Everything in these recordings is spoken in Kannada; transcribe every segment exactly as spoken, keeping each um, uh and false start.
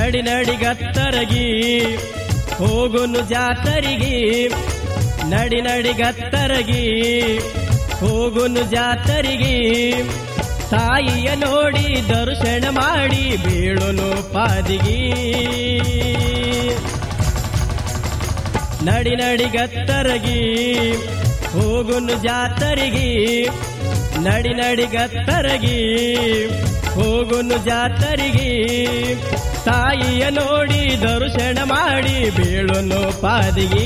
ನಡಿ ನಡಿಗತ್ತರಗಿ ಹೋಗುನು ಜಾತರಿಗೆ ನಡಿ ನಡಿಗತ್ತರಗಿ ಹೋಗುನು ಜಾತರಿಗೆ ತಾಯಿಯ ನೋಡಿ ದರ್ಶನ ಮಾಡಿ ಬೀಳುನು ಪಾದಿಗಿ ನಡಿ ನಡಿಗತ್ತರಗಿ ಹೋಗುನು ಜಾತರಿಗೆ ನಡಿ ನಡಿಗತ್ತರಗಿ ಹೋಗುನು ಜಾತರಿಗೆ ತಾಯಿಯ ನೋಡಿ ದರ್ಶನ ಮಾಡಿ ಬೀಳುನು ಪಾದಿಗಿ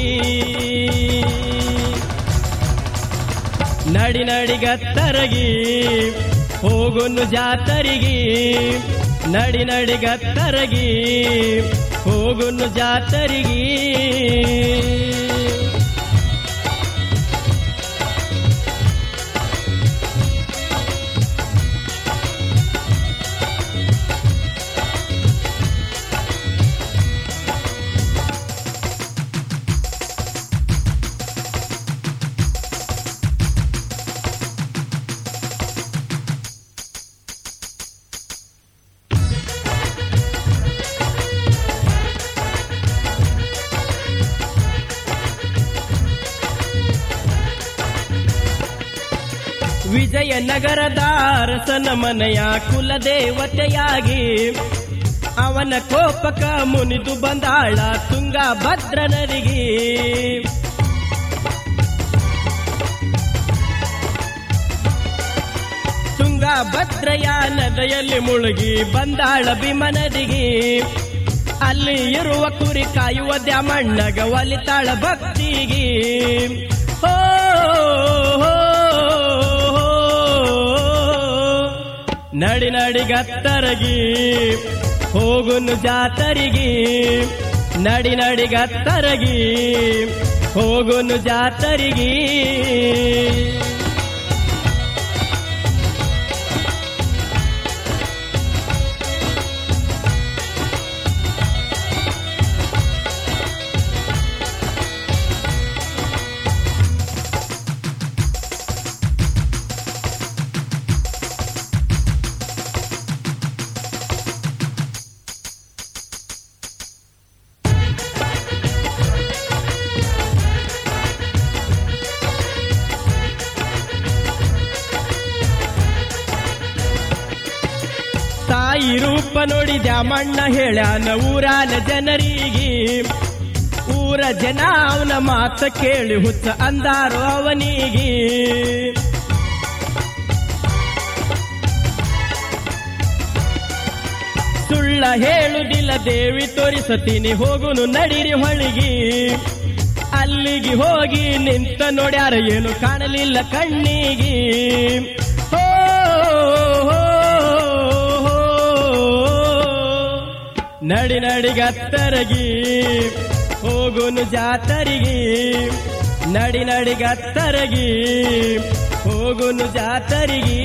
ನಡಿ ನಡಿಗತ್ತರಗಿ ಹೋಗುನು ಜಾತರಿಗೆ ನಡಿ ನಡಿಗತ್ತರಗಿ ಹೋಗುನು ಜಾತರಿಗೆ ವಿಜಯನಗರದ ಅರಸನ ಮನೆಯ ಕುಲದೇವತೆಯಾಗಿ ಅವನ ಕೋಪಕ ಮುನಿದು ಬಂದಾಳ ತುಂಗಭದ್ರ ನದಿಗೆ ತುಂಗಭದ್ರೆಯ ನದಿಯಲ್ಲಿ ಮುಳುಗಿ ಬಂದಾಳ ಭೀಮ ನದಿಗೆ ಅಲ್ಲಿ ಇರುವ ಕುರಿ ಕಾಯುವ ದ್ಯಾಮಣ್ಣಗ ಒಲಿತಾಳ ಭಕ್ತಿಗೆ ಹೋ ನಡಿ ನಡಿಗತ್ತರಗಿ ಹೋಗುನು ಜಾತರಿಗೆ ನಡಿ ನಡಿಗತ್ತರಗಿ ಹೋಗುನು ಜಾತರಿಗೆ ತಾಯಿ ರೂಪ ನೋಡಿ ದ್ಯಾಮಣ್ಣ ಹೇಳ್ಯಾನ ಊರಾನ ಜನರಿಗೆ ಊರ ಜನ ಅವನ ಮಾತ ಕೇಳಿ ಹುಚ್ಚ ಅಂದಾರು ಅವನಿಗೆ ಸುಳ್ಳ ಹೇಳುದಿಲ್ಲ ದೇವಿ ತೋರಿಸತೀನಿ ಹೋಗುನು ನಡಿರಿ ಹೊಳಿಗೆ ಅಲ್ಲಿಗೆ ಹೋಗಿ ನಿಂತ ನೋಡ್ಯಾರ ಏನು ಕಾಣಲಿಲ್ಲ ಕಣ್ಣಿಗೆ ಹೋ ನಡಿ ನಡಿಗತ್ತರಗಿ ಹೋಗುನು ಜಾತರಿಗೆ ನಡಿ ನಡಿಗತ್ತರಗಿ ಹೋಗುನು ಜಾತರಿಗೆ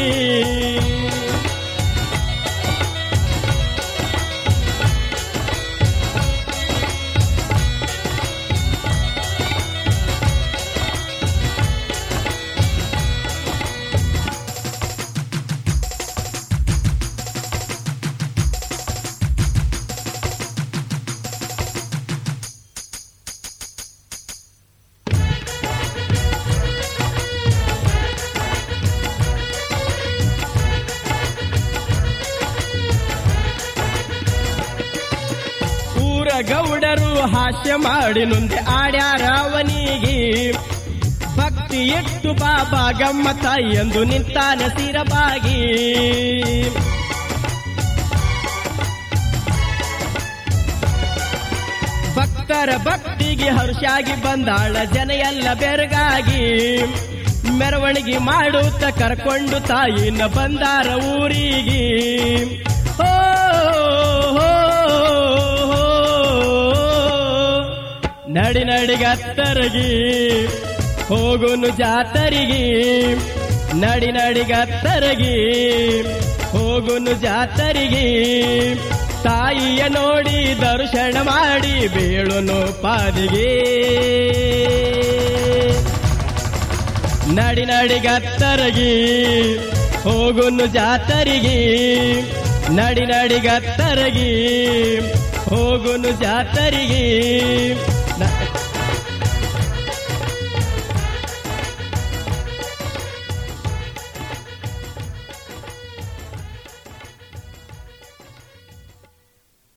ಗೌಡರು ಹಾಸ್ಯ ಮಾಡಿ ನೊಂದೆ ಆಡ್ಯಾರ ಅವನಿಗೆ ಭಕ್ತಿ ಇಟ್ಟು ಬಾಬಾ ಗಮ್ಮತ ಎಂದು ನಿಂತಾನ ಸಿರಬಾಗಿ ಭಕ್ತರ ಭಕ್ತಿಗೆ ಹರ್ಷಾಗಿ ಬಂದಾಳ ಜನ ಎಲ್ಲ ಬೆರಗಾಗಿ ಮೆರವಣಿಗೆ ಮಾಡುತ್ತ ಕರ್ಕೊಂಡು ತಾಯಿನ ಬಂದಾರ ಊರಿಗೆ ಓ ನಡಿ ನಡಿಗತ್ತರಗಿ ಹೋಗುನು ಜಾತರಿಗೆ ನಡಿ ನಡಿಗತ್ತರಗಿ ಹೋಗುನು ಜಾತರಿಗೆ ತಾಯಿಯ ನೋಡಿ ದರ್ಶನ ಮಾಡಿ ಬೀಳುನು ಪಾದಿಗೆ ನಡಿ ನಡಿಗತ್ತರಗಿ ಹೋಗುನು ಜಾತರಿಗೆ ನಡಿ ನಡಿಗತ್ತರಗಿ ಹೋಗುನು ಜಾತರಿಗೆ